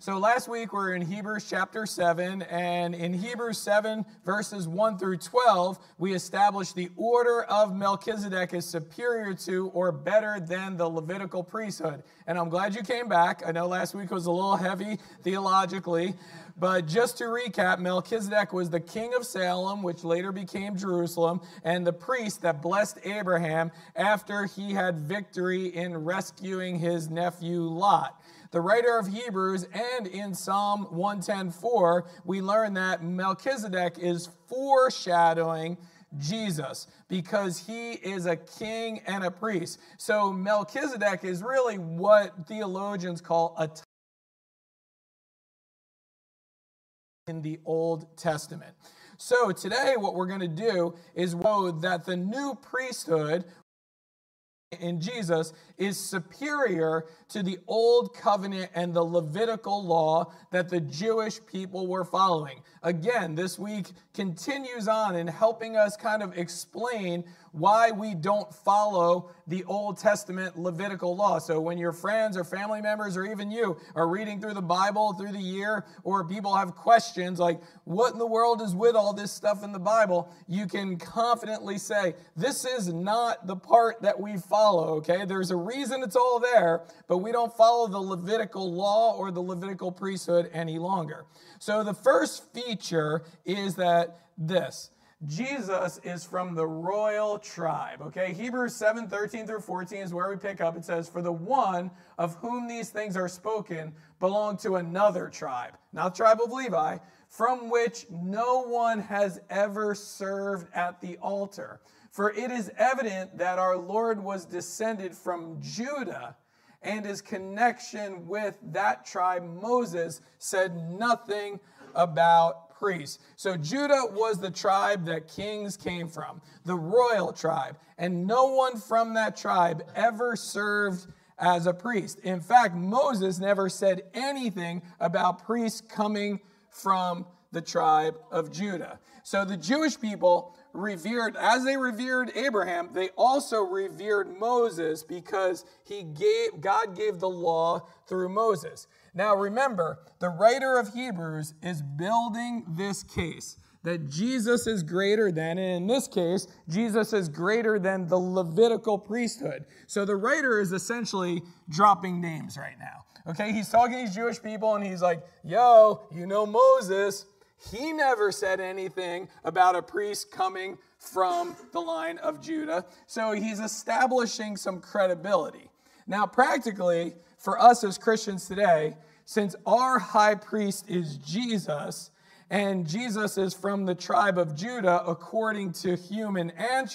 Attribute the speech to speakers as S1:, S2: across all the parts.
S1: So last week we were in Hebrews chapter 7, and in Hebrews 7 verses 1 through 12, we established the order of Melchizedek is superior to or better than the Levitical priesthood. And I'm glad you came back. I know last week was a little heavy theologically, but just to recap, Melchizedek was the king of Salem, which later became Jerusalem, and the priest that blessed Abraham after he had victory in rescuing his nephew Lot. The writer of Hebrews and in Psalm 110:4, we learn that Melchizedek is foreshadowing Jesus because he is a king and a priest. So Melchizedek is really what theologians call a type in the Old Testament. So today what we're going to do is know that the new priesthood in Jesus is superior to the old covenant and the Levitical law that the Jewish people were following. Again, this week continues on in helping us kind of explain why we don't follow the Old Testament Levitical law. So when your friends or family members or even you are reading through the Bible through the year, or people have questions like, what in the world is with all this stuff in the Bible? You can confidently say, this is not the part that we follow, okay? There's a reason it's all there, but we don't follow the Levitical law or the Levitical priesthood any longer. So the first feature is that Jesus is from the royal tribe, okay? Hebrews 7:13 through 14 is where we pick up. It says, for the one of whom these things are spoken belonged to another tribe, not the tribe of Levi, from which no one has ever served at the altar. For it is evident that our Lord was descended from Judah, and his connection with that tribe, Moses, said nothing about priests. So Judah was the tribe that kings came from, the royal tribe, and no one from that tribe ever served as a priest. In fact, Moses never said anything about priests coming from the tribe of Judah. So the Jewish people revered, as they revered Abraham, they also revered Moses because God gave the law through Moses. Now remember, the writer of Hebrews is building this case that Jesus is greater than, and in this case, Jesus is greater than the Levitical priesthood. So the writer is essentially dropping names right now. Okay, he's talking to these Jewish people and he's like, yo, you know Moses, he never said anything about a priest coming from the line of Judah. So he's establishing some credibility. Now, practically, for us as Christians today, since our high priest is Jesus, and Jesus is from the tribe of Judah according to human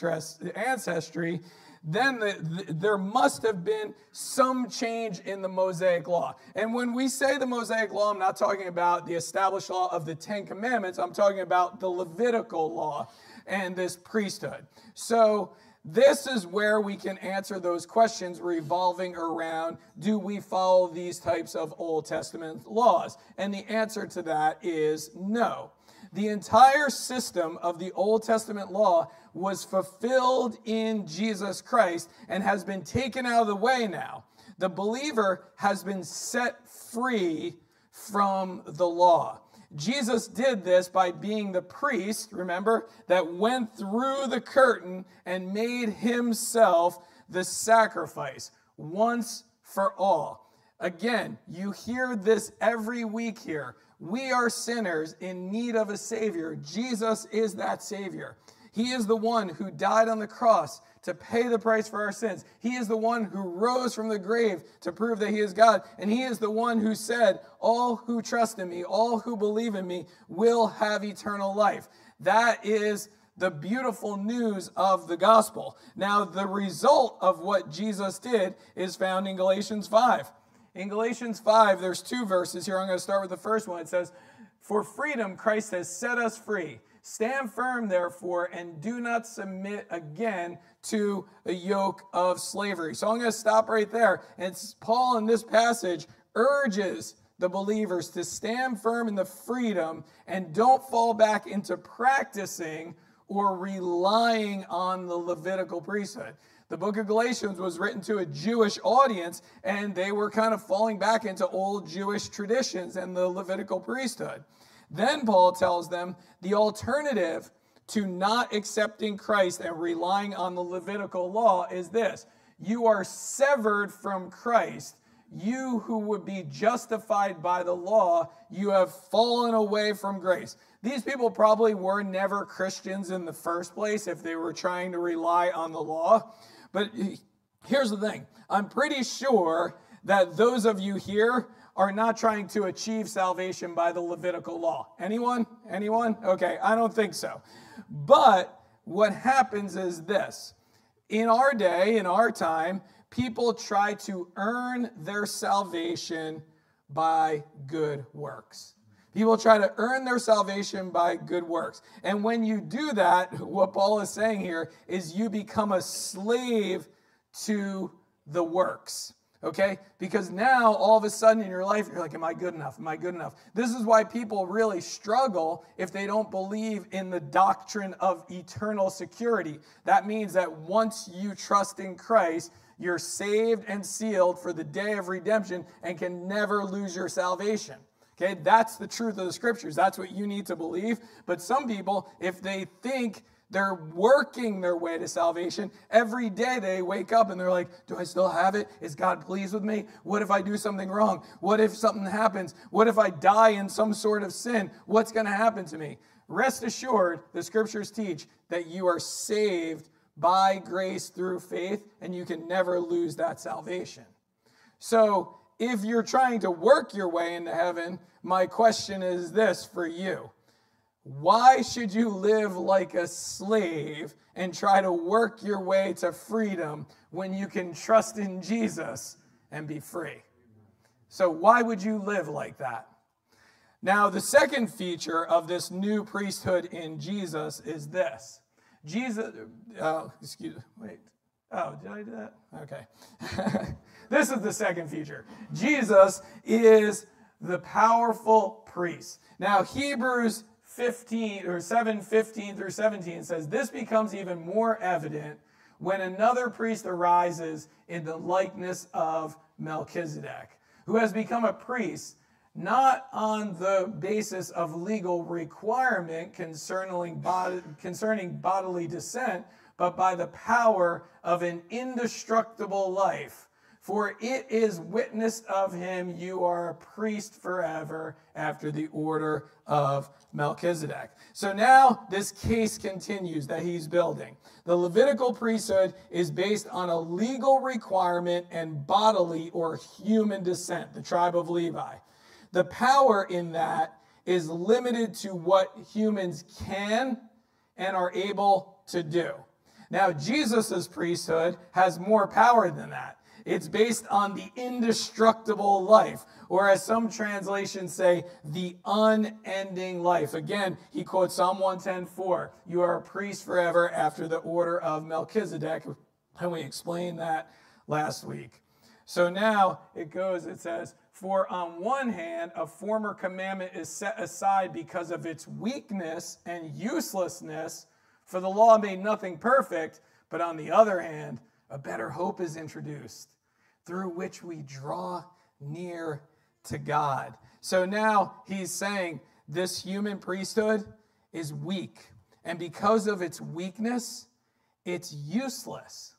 S1: ancestry, then there must have been some change in the Mosaic law. And when we say the Mosaic law, I'm not talking about the established law of the Ten Commandments. I'm talking about the Levitical law and this priesthood. So this is where we can answer those questions revolving around, do we follow these types of Old Testament laws? And the answer to that is no. The entire system of the Old Testament law was fulfilled in Jesus Christ and has been taken out of the way now. The believer has been set free from the law. Jesus did this by being the priest, remember, that went through the curtain and made himself the sacrifice once for all. Again, you hear this every week here. We are sinners in need of a Savior. Jesus is that Savior. He is the one who died on the cross to pay the price for our sins. He is the one who rose from the grave to prove that he is God. And he is the one who said, all who trust in me, all who believe in me will have eternal life. That is the beautiful news of the gospel. Now, the result of what Jesus did is found in Galatians 5. In Galatians 5, there's two verses here. I'm going to start with the first one. It says, for freedom Christ has set us free. Stand firm, therefore, and do not submit again to a yoke of slavery. So I'm going to stop right there. And Paul in this passage urges the believers to stand firm in the freedom and don't fall back into practicing or relying on the Levitical priesthood. The book of Galatians was written to a Jewish audience, and they were kind of falling back into old Jewish traditions and the Levitical priesthood. Then Paul tells them the alternative to not accepting Christ and relying on the Levitical law is this: you are severed from Christ. You who would be justified by the law, you have fallen away from grace. These people probably were never Christians in the first place if they were trying to rely on the law. But here's the thing. I'm pretty sure that those of you here are not trying to achieve salvation by the Levitical law. Anyone? Anyone? Okay, I don't think so. But what happens is this. In our day, in our time, people try to earn their salvation by good works. People try to earn their salvation by good works. And when you do that, what Paul is saying here is you become a slave to the works. Okay? Because now, all of a sudden in your life, you're like, am I good enough? Am I good enough? This is why people really struggle if they don't believe in the doctrine of eternal security. That means that once you trust in Christ, you're saved and sealed for the day of redemption and can never lose your salvation. Okay, that's the truth of the scriptures. That's what you need to believe. But some people, if they think they're working their way to salvation, every day they wake up and they're like, do I still have it? Is God pleased with me? What if I do something wrong? What if something happens? What if I die in some sort of sin? What's going to happen to me? Rest assured, the scriptures teach that you are saved by grace through faith, and you can never lose that salvation. So if you're trying to work your way into heaven, my question is this for you. Why should you live like a slave and try to work your way to freedom when you can trust in Jesus and be free? So why would you live like that? Now, the second feature of this new priesthood in Jesus is this. Did I do that? Okay. This is the second feature. Jesus is the powerful priest. Now, Hebrews 7:15 through 17 says, this becomes even more evident when another priest arises in the likeness of Melchizedek, who has become a priest not on the basis of legal requirement concerning bodily descent, but by the power of an indestructible life. For it is witnessed of him, you are a priest forever after the order of Melchizedek. So now this case continues that he's building. The Levitical priesthood is based on a legal requirement and bodily or human descent, the tribe of Levi. The power in that is limited to what humans can and are able to do. Now, Jesus' priesthood has more power than that. It's based on the indestructible life, or as some translations say, the unending life. Again, he quotes Psalm 110:4. You are a priest forever after the order of Melchizedek. And we explained that last week. So now it says, for on one hand, a former commandment is set aside because of its weakness and uselessness, for the law made nothing perfect. But on the other hand, a better hope is introduced, through which we draw near to God. So now he's saying this human priesthood is weak. And because of its weakness, it's useless.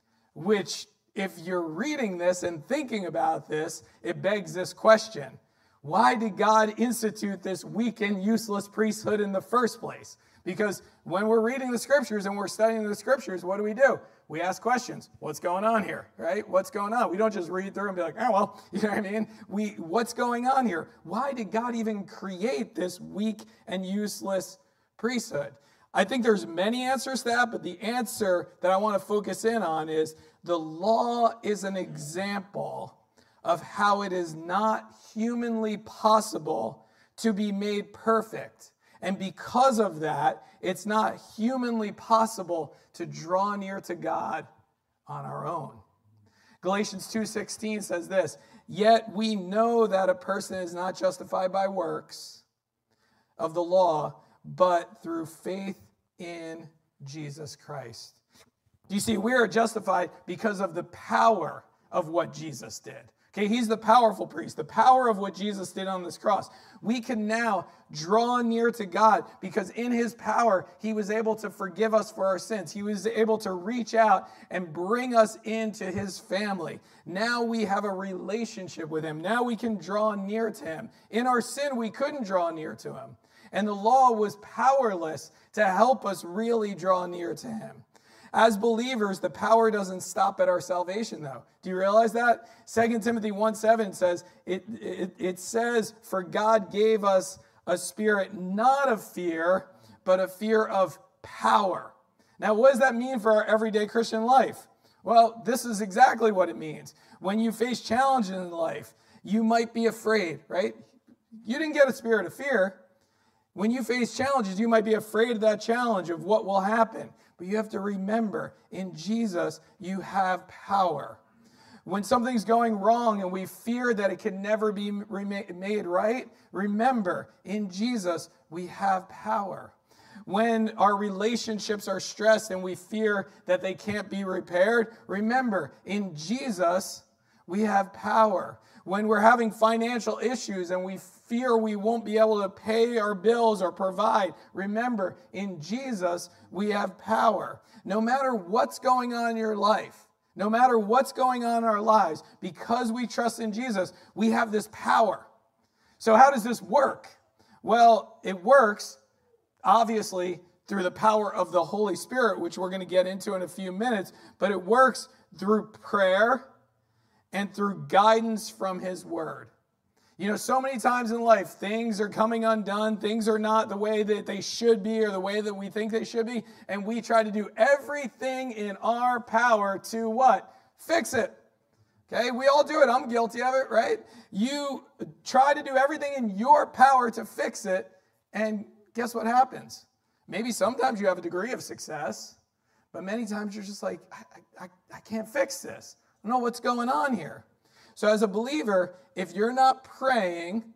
S1: Which, if you're reading this and thinking about this, it begs this question. Why did God institute this weak and useless priesthood in the first place? Because when we're reading the scriptures and we're studying the scriptures, what do? We ask questions. What's going on here, right? What's going on? We don't just read through and be like, oh, well, you know what I mean? What's going on here? Why did God even create this weak and useless priesthood? I think there's many answers to that, but the answer that I want to focus in on is the law is an example of how it is not humanly possible to be made perfect. And because of that, it's not humanly possible to draw near to God on our own. Galatians 2:16 says this, yet we know that a person is not justified by works of the law, but through faith in Jesus Christ. Do you see, we are justified because of the power of what Jesus did. Okay, he's the powerful priest, the power of what Jesus did on this cross. We can now draw near to God because in his power, he was able to forgive us for our sins. He was able to reach out and bring us into his family. Now we have a relationship with him. Now we can draw near to him. In our sin, we couldn't draw near to him. And the law was powerless to help us really draw near to him. As believers, the power doesn't stop at our salvation, though. Do you realize that? 2 Timothy 1:7 says, it says, for God gave us a spirit not of fear, but a fear of power. Now, what does that mean for our everyday Christian life? Well, this is exactly what it means. When you face challenges in life, you might be afraid, right? You didn't get a spirit of fear. When you face challenges, you might be afraid of that challenge, of what will happen. But you have to remember, in Jesus, you have power. When something's going wrong and we fear that it can never be made right, remember, in Jesus, we have power. When our relationships are stressed and we fear that they can't be repaired, remember, in Jesus, we have power. When we're having financial issues and we fear we won't be able to pay our bills or provide, remember, in Jesus, we have power. No matter what's going on in your life, no matter what's going on in our lives, because we trust in Jesus, we have this power. So how does this work? Well, it works, obviously, through the power of the Holy Spirit, which we're going to get into in a few minutes, but it works through prayer and through guidance from his word. You know, so many times in life, things are coming undone. Things are not the way that they should be or the way that we think they should be. And we try to do everything in our power to what? Fix it. Okay, we all do it. I'm guilty of it, right? You try to do everything in your power to fix it. And guess what happens? Maybe sometimes you have a degree of success, but many times you're just like, I can't fix this. I don't know what's going on here. So as a believer, if you're not praying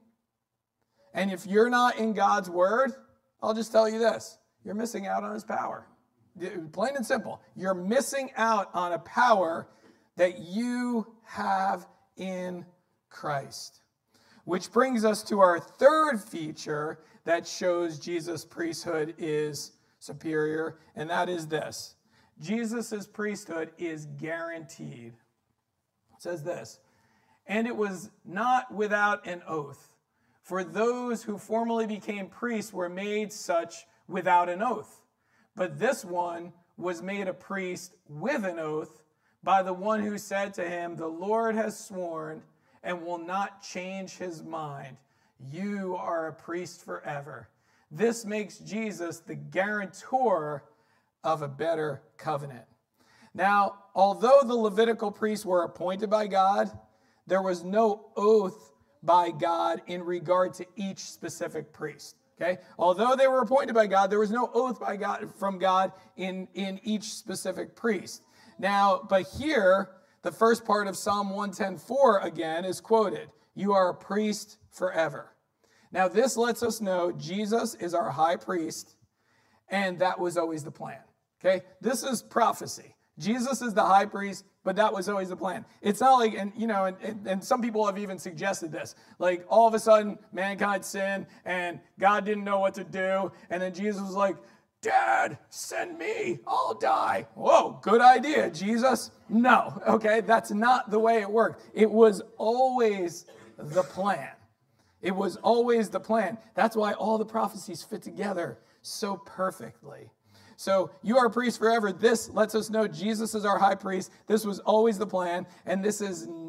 S1: and if you're not in God's word, I'll just tell you this, you're missing out on his power. Plain and simple. You're missing out on a power that you have in Christ. Which brings us to our third feature that shows Jesus' priesthood is superior, and that is this. Jesus' priesthood is guaranteed. It says this, and it was not without an oath, for those who formerly became priests were made such without an oath. But this one was made a priest with an oath by the one who said to him, the Lord has sworn and will not change his mind. You are a priest forever. This makes Jesus the guarantor of a better covenant. Now, although the Levitical priests were appointed by God, there was no oath by God in regard to each specific priest. Okay? Although they were appointed by God, there was no oath by God from God in each specific priest. Now, but here, the first part of Psalm 110:4 again is quoted. You are a priest forever. Now, this lets us know Jesus is our high priest, and that was always the plan. Okay? This is prophecy. Jesus is the high priest, but that was always the plan. It's not like, and some people have even suggested this, like all of a sudden mankind sinned and God didn't know what to do. And then Jesus was like, Dad, send me, I'll die. Whoa, good idea, Jesus. No, okay, that's not the way it worked. It was always the plan. It was always the plan. That's why all the prophecies fit together so perfectly. So you are a priest forever. This lets us know Jesus is our high priest. This was always the plan. And this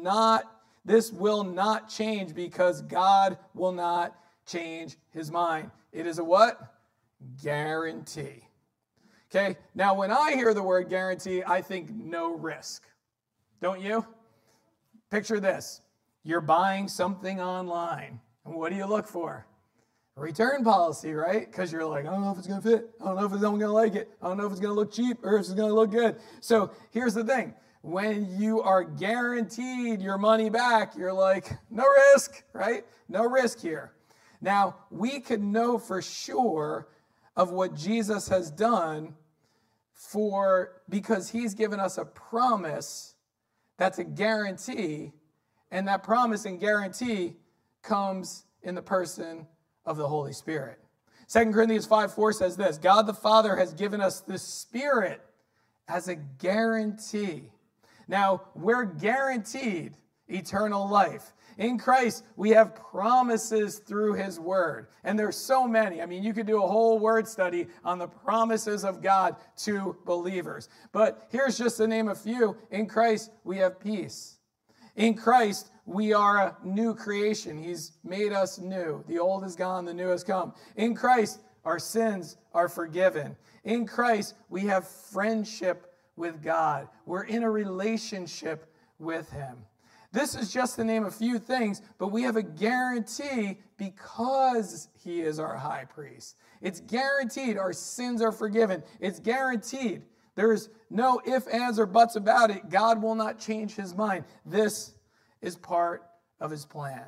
S1: will not change because God will not change his mind. It is a what? Guarantee. Okay, now when I hear the word guarantee, I think no risk. Don't you? Picture this. You're buying something online. And what do you look for? A return policy, right? Because you're like, I don't know if it's going to fit. I don't know if I'm going to like it. I don't know if it's going to look cheap or if it's going to look good. So here's the thing. When you are guaranteed your money back, you're like, no risk, right? No risk here. Now, we can know for sure of what Jesus has done because he's given us a promise that's a guarantee, and that promise and guarantee comes in the person of the Holy Spirit. 2 Corinthians 5:4 says this, God the Father has given us the Spirit as a guarantee. Now, we're guaranteed eternal life. In Christ, we have promises through his word. And there's so many. I mean, you could do a whole word study on the promises of God to believers. But here's just to name a few. In Christ, we have peace. In Christ, we are a new creation. He's made us new. The old is gone, the new has come. In Christ, our sins are forgiven. In Christ, we have friendship with God. We're in a relationship with him. This is just to name a few things, but we have a guarantee because he is our high priest. It's guaranteed our sins are forgiven. It's guaranteed. There's no ifs, ands, or buts about it. God will not change his mind. This is part of his plan.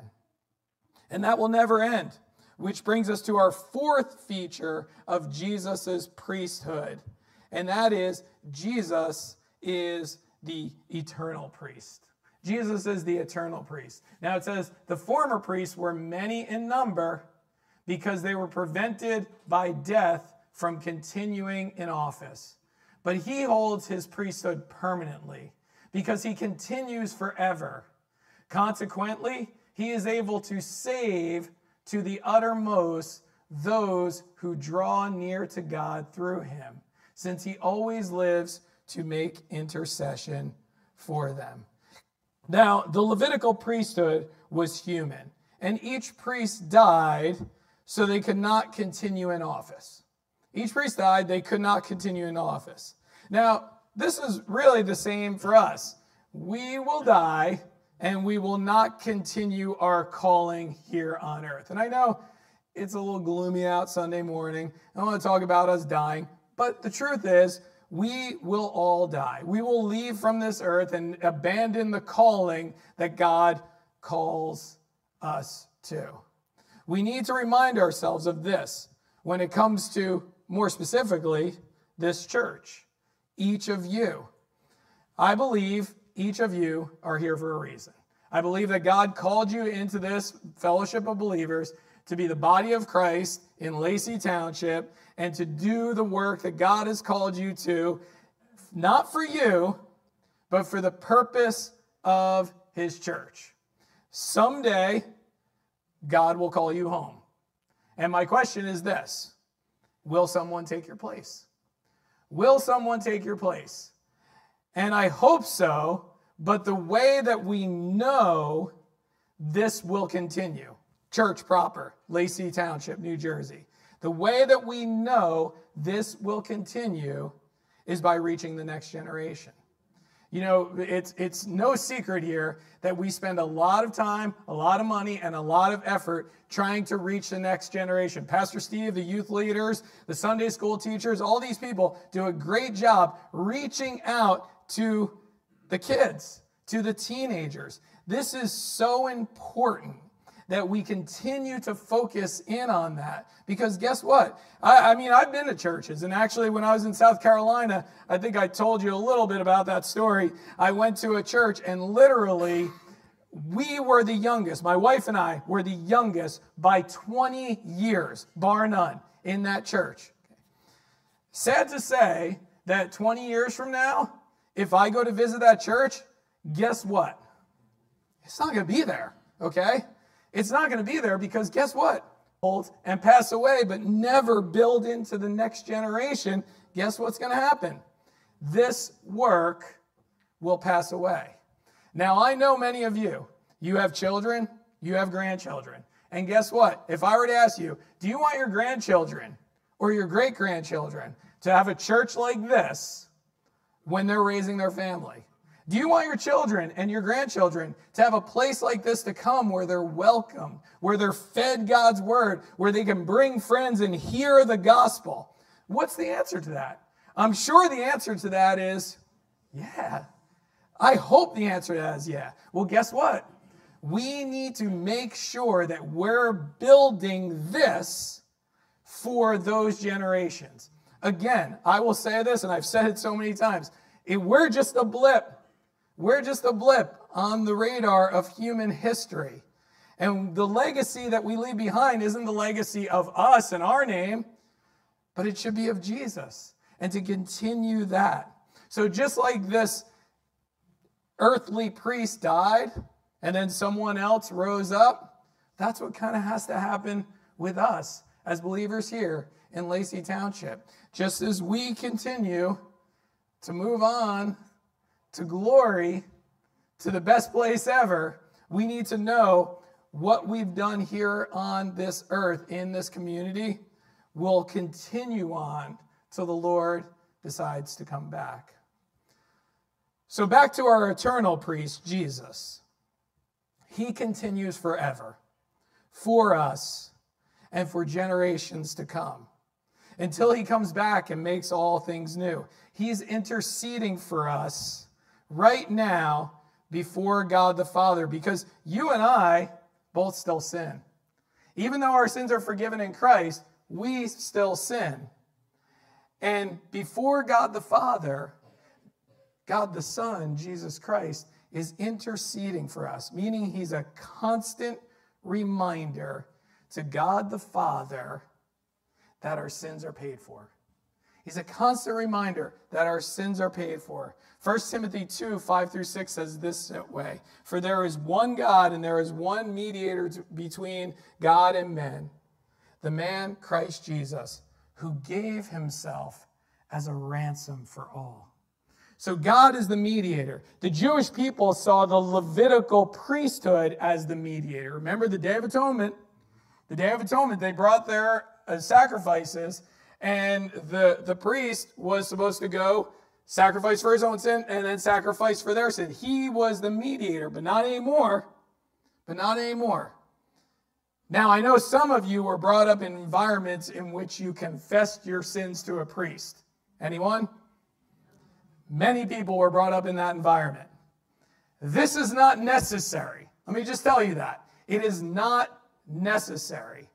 S1: And that will never end, which brings us to our fourth feature of Jesus' priesthood. And that is Jesus is the eternal priest. Jesus is the eternal priest. Now it says the former priests were many in number because they were prevented by death from continuing in office. But he holds his priesthood permanently because he continues forever. Consequently, he is able to save to the uttermost those who draw near to God through him, since he always lives to make intercession for them. Now, the Levitical priesthood was human, and each priest died so they could not continue in office. Each priest died, they could not continue in office. Now, this is really the same for us. We will die, and we will not continue our calling here on earth. And I know it's a little gloomy out Sunday morning. I don't want to talk about us dying, but the truth is, we will all die. We will leave from this earth and abandon the calling that God calls us to. We need to remind ourselves of this when it comes to, more specifically, this church. Each of you. I believe each of you are here for a reason. I believe that God called you into this fellowship of believers to be the body of Christ in Lacey Township and to do the work that God has called you to, not for you, but for the purpose of his church. Someday, God will call you home. And my question is this: will someone take your place? Will someone take your place? And I hope so, but the way that we know this will continue, church proper, Lacey Township, New Jersey. The way that we know this will continue is by reaching the next generation. You know, it's no secret here that we spend a lot of time, a lot of money, and a lot of effort trying to reach the next generation. Pastor Steve, the youth leaders, the Sunday school teachers, all these people do a great job reaching out to the kids, to the teenagers. This is so important that we continue to focus in on that. Because guess what? I mean, I've been to churches. And actually, when I was in South Carolina, I think I told you a little bit about that story. I went to a church and literally, we were the youngest. My wife and I were the youngest by 20 years, bar none, in that church. Sad to say that 20 years from now, if I go to visit that church, guess what? It's not going to be there, okay? It's not going to be there because guess what? Old and pass away, but never build into the next generation. Guess what's going to happen? This work will pass away. Now, I know many of you, you have children, you have grandchildren. And guess what? If I were to ask you, do you want your grandchildren or your great-grandchildren to have a church like this when they're raising their family? Do you want your children and your grandchildren to have a place like this to come where they're welcome, where they're fed God's word, where they can bring friends and hear the gospel? What's the answer to that? I'm sure the answer to that is, yeah. I hope the answer to that is yeah. Well, guess what? We need to make sure that we're building this for those generations. Again, I will say this, and I've said it so many times. We're just a blip. We're just a blip on the radar of human history. And the legacy that we leave behind isn't the legacy of us and our name, but it should be of Jesus. And to continue that. So just like this earthly priest died, and then someone else rose up, that's what kind of has to happen with us as believers here in Lacey Township. Just as we continue to move on to glory, to the best place ever, we need to know what we've done here on this earth in this community will continue on till the Lord decides to come back. So back to our eternal priest, Jesus. He continues forever for us and for generations to come until he comes back and makes all things new. He's interceding for us right now before God the Father, because you and I both still sin. Even though our sins are forgiven in Christ, we still sin. And before God the Father, God the Son, Jesus Christ, is interceding for us, meaning he's a constant reminder to God the Father that our sins are paid for. He's a constant reminder that our sins are paid for. 1 Timothy 2, 5-6 says this way, "For there is one God and there is one mediator between God and men, the man Christ Jesus, who gave himself as a ransom for all." So God is the mediator. The Jewish people saw the Levitical priesthood as the mediator. Remember the Day of Atonement? The Day of Atonement, they brought their sacrifices, and the priest was supposed to go sacrifice for his own sin and then sacrifice for their sin. He was the mediator, but not anymore. But not anymore. Now, I know some of you were brought up in environments in which you confessed your sins to a priest. Anyone? Many people were brought up in that environment. This is not necessary. Let me just tell you that. It is not necessary.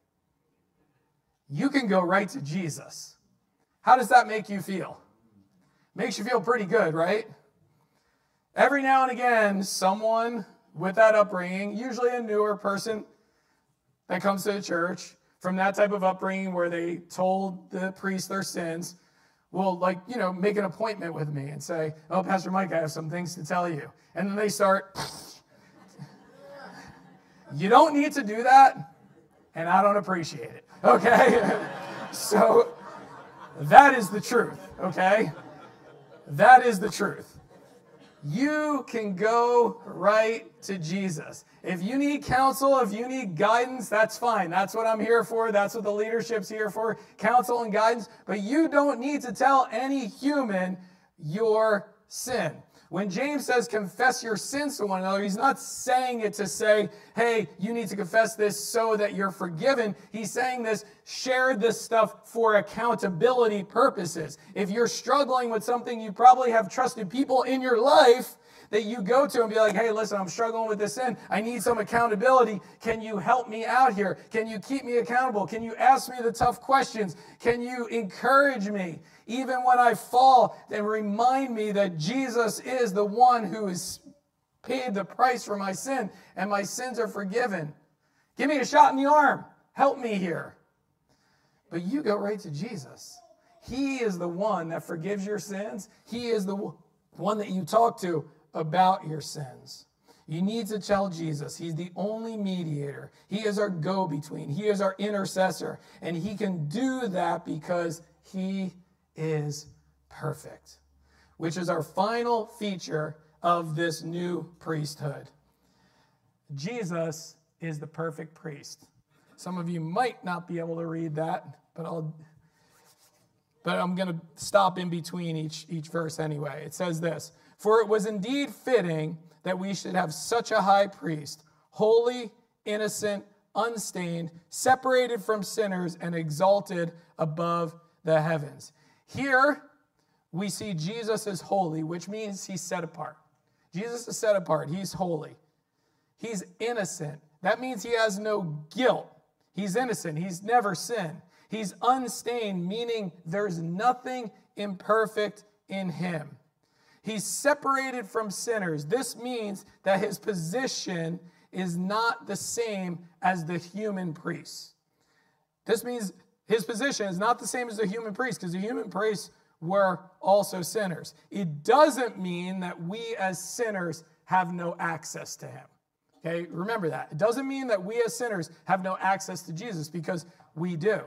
S1: You can go right to Jesus. How does that make you feel? Makes you feel pretty good, right? Every now and again, someone with that upbringing, usually a newer person that comes to the church from that type of upbringing where they told the priest their sins, will make an appointment with me and say, "Oh, Pastor Mike, I have some things to tell you." And then they start, you don't need to do that, and I don't appreciate it, okay? So that is the truth, okay? That is the truth. You can go right to Jesus. If you need counsel, if you need guidance, that's fine. That's what I'm here for. That's what the leadership's here for, counsel and guidance. But you don't need to tell any human your sin. When James says confess your sins to one another, he's not saying it to say, hey, you need to confess this so that you're forgiven. He's saying this, share this stuff for accountability purposes. If you're struggling with something, you probably have trusted people in your life that you go to and be like, hey, listen, I'm struggling with this sin. I need some accountability. Can you help me out here? Can you keep me accountable? Can you ask me the tough questions? Can you encourage me? Even when I fall, then remind me that Jesus is the one who has paid the price for my sin and my sins are forgiven. Give me a shot in the arm. Help me here. But you go right to Jesus. He is the one that forgives your sins. He is the one that you talk to about your sins. You need to tell Jesus. He's the only mediator. He is our go-between. He is our intercessor. And he can do that because he is perfect, which is our final feature of this new priesthood. Jesus is the perfect priest. Some of you might not be able to read that, but I'm going to stop in between each verse anyway. It says this, "For it was indeed fitting that we should have such a high priest, holy, innocent, unstained, separated from sinners, and exalted above the heavens." Here, we see Jesus is holy, which means he's set apart. Jesus is set apart. He's holy. He's innocent. That means he has no guilt. He's innocent. He's never sinned. He's unstained, meaning there's nothing imperfect in him. He's separated from sinners. This means that his position is not the same as the human priests. This means his position is not the same as the human priests, because the human priests were also sinners. It doesn't mean that we as sinners have no access to him. Okay, remember that. It doesn't mean that we as sinners have no access to Jesus, because we do.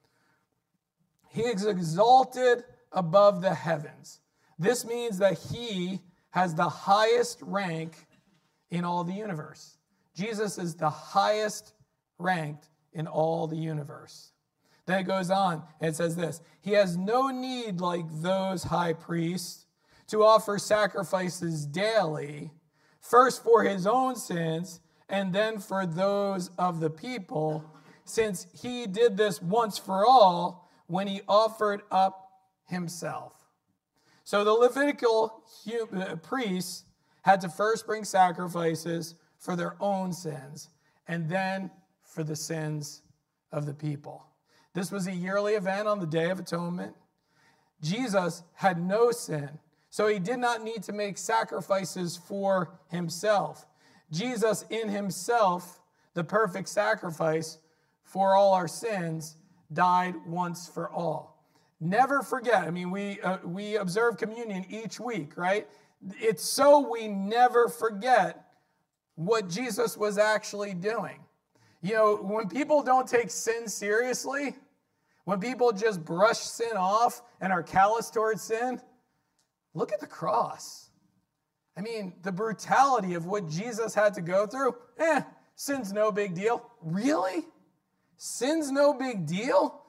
S1: He is exalted above the heavens. This means that he has the highest rank in all the universe. Jesus is the highest ranked in all the universe. Then it goes on and it says this: he has no need, like those high priests, to offer sacrifices daily, first for his own sins and then for those of the people, since he did this once for all when he offered up himself. So the Levitical priests had to first bring sacrifices for their own sins and then for the sins of the people. This was a yearly event on the Day of Atonement. Jesus had no sin, so he did not need to make sacrifices for himself. Jesus in himself, the perfect sacrifice for all our sins, died once for all. Never forget, I mean, we observe communion each week, right? It's so we never forget what Jesus was actually doing. You know, when people don't take sin seriously, when people just brush sin off and are callous towards sin, look at the cross. I mean, the brutality of what Jesus had to go through, sin's no big deal. Really? Sin's no big deal?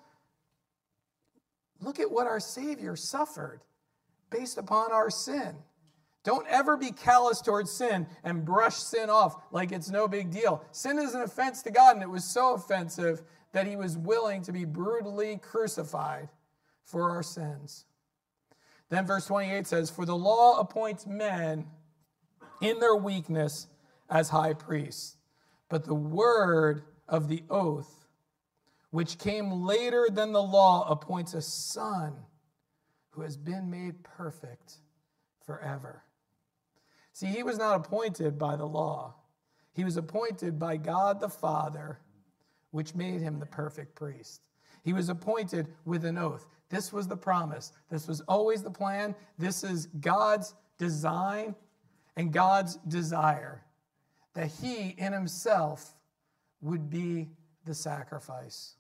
S1: Look at what our Savior suffered based upon our sin. Don't ever be callous towards sin and brush sin off like it's no big deal. Sin is an offense to God, and it was so offensive that he was willing to be brutally crucified for our sins. Then verse 28 says, for the law appoints men in their weakness as high priests, but the word of the oath, which came later than the law, appoints a son who has been made perfect forever. See, he was not appointed by the law. He was appointed by God the Father, which made him the perfect priest. He was appointed with an oath. This was the promise. This was always the plan. This is God's design and God's desire, that he in himself would be the sacrifice.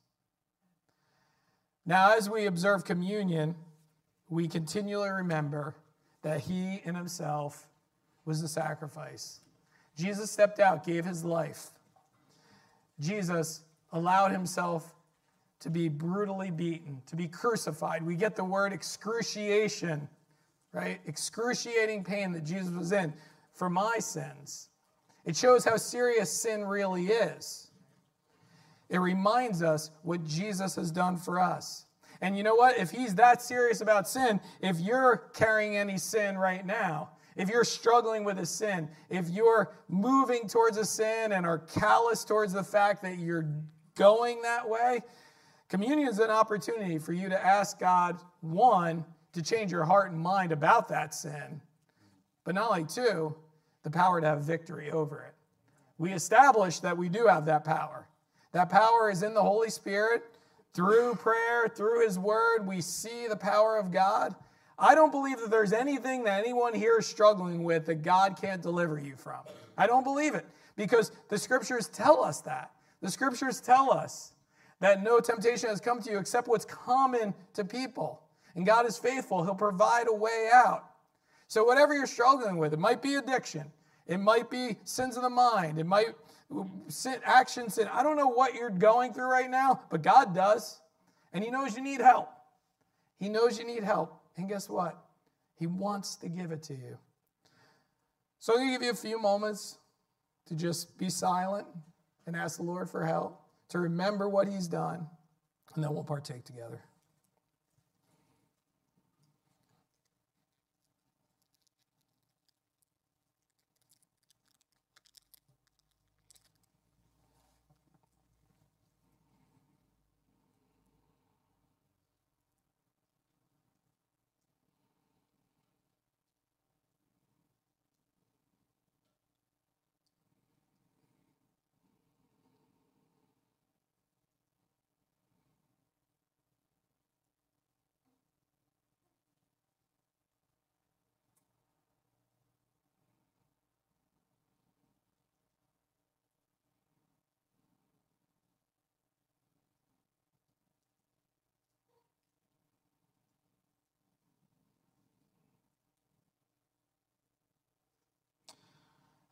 S1: Now, as we observe communion, we continually remember that he in himself was the sacrifice. Jesus stepped out, gave his life. Jesus allowed himself to be brutally beaten, to be crucified. We get the word excruciation, right? Excruciating pain that Jesus was in for my sins. It shows how serious sin really is. It reminds us what Jesus has done for us. And you know what? If he's that serious about sin, if you're carrying any sin right now, if you're struggling with a sin, if you're moving towards a sin and are callous towards the fact that you're going that way, communion is an opportunity for you to ask God, one, to change your heart and mind about that sin, but not only two, the power to have victory over it. We established that we do have that power. That power is in the Holy Spirit. Through prayer, through his word, we see the power of God. I don't believe that there's anything that anyone here is struggling with that God can't deliver you from. I don't believe it, because the scriptures tell us that. The scriptures tell us that no temptation has come to you except what's common to people. And God is faithful. He'll provide a way out. So whatever you're struggling with, it might be addiction. It might be sins of the mind. It might sin, action, sin. I don't know what you're going through right now, but God does. And he knows you need help. He knows you need help. And guess what? He wants to give it to you. So I'm going to give you a few moments to just be silent and ask the Lord for help, to remember what he's done, and then we'll partake together.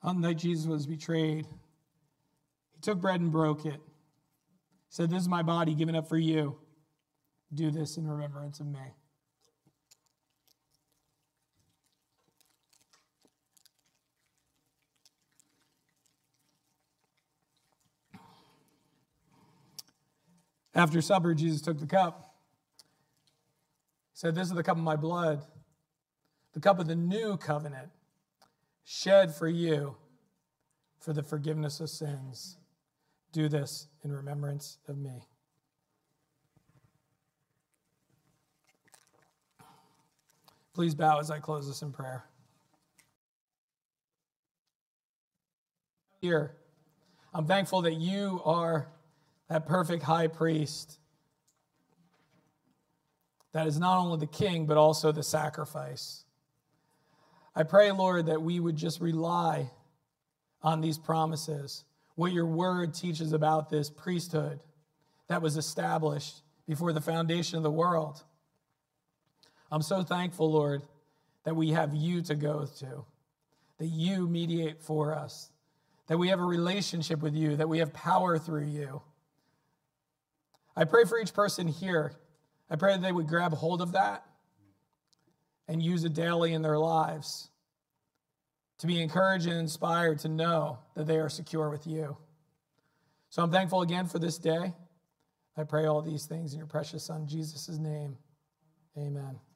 S1: On the night Jesus was betrayed, he took bread and broke it. He said, "This is my body given up for you. Do this in remembrance of me." After supper, Jesus took the cup. He said, "This is the cup of my blood, the cup of the new covenant, shed for you for the forgiveness of sins. Do this in remembrance of me." Please bow as I close this in prayer. Here, I'm thankful that you are that perfect high priest that is not only the king, but also the sacrifice. I pray, Lord, that we would just rely on these promises, what your word teaches about this priesthood that was established before the foundation of the world. I'm so thankful, Lord, that we have you to go to, that you mediate for us, that we have a relationship with you, that we have power through you. I pray for each person here. I pray that they would grab hold of that and use it daily in their lives to be encouraged and inspired to know that they are secure with you. So I'm thankful again for this day. I pray all these things in your precious Son, Jesus' name. Amen.